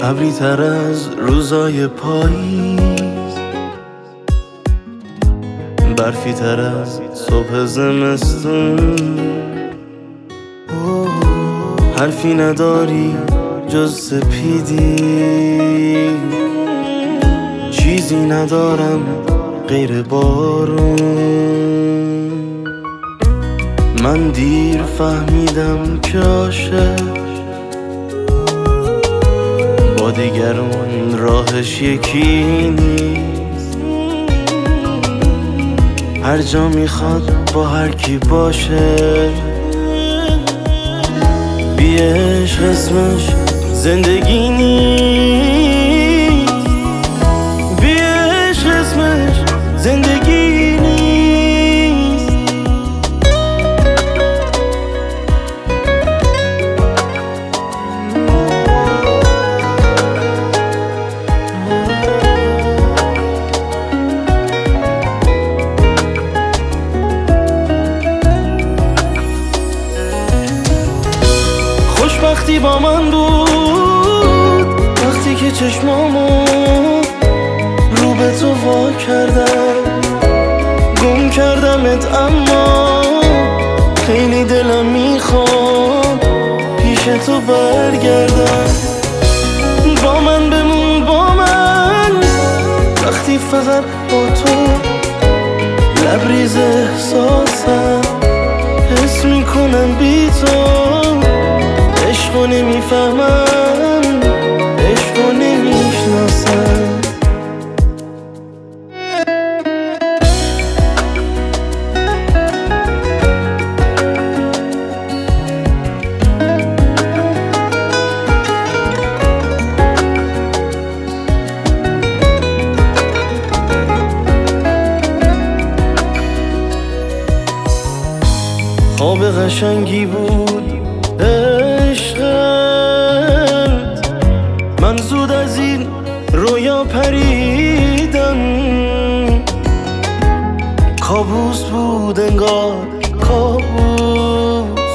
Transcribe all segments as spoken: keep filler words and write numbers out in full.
ابری تر از روزای پاییز، برفی تر از صبح زمستون. حرفی نداری جز سپیدی، چیزی ندارم غیر بارون. من دیر فهمیدم که عاشق با دیگران راهش یکی نیست. هر جا میخواد با هر کی باشه، بی عشق اسمش زندگی نیست. بی عشق اسمش زندگی نیست. خوشبختی با من بود وقتی که چشمامو رو به تو وا کردم. گم کردمت اما خیلی دلم میخواد پیش تو برگردم. با من بمون با من وقتی فقط با تو لبریز احساسم. حس میکنم بی تو عشقو نمیفهمم، عشقو نمیشناسم. خواب قشنگی بود عشقت، من زود از این رویا پریدم. کابوس بود انگار کابوس،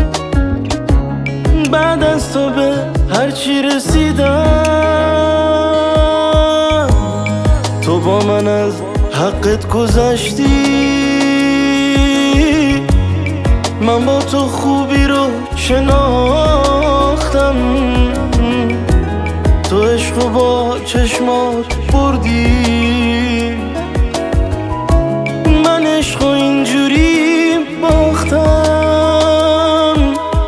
بعد از تو به هرچی رسیدم. تو با من از حقت گذشتی، من با تو خوبی رو شناختم. تو عشقو با چشمات بردی، من عشقو اینجوری باختم.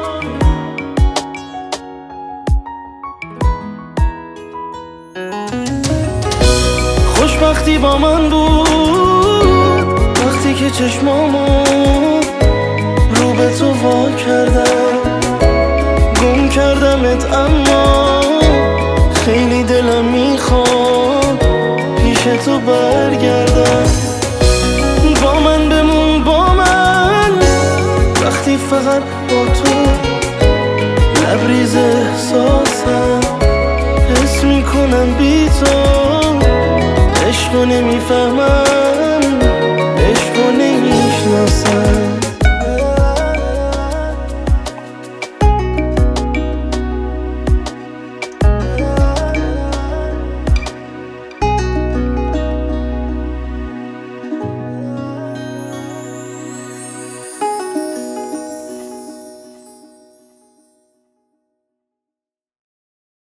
خوشبختی با من بود وقتی که چشمامو رو به تو وا کردم. گم کردمت اما خیلی دلم میخواد پیش تو برگردم. با من بمون با من وقتی فقط با تو لبریز احساسم. حس میکنم بی تو عشقو نمیفهمم،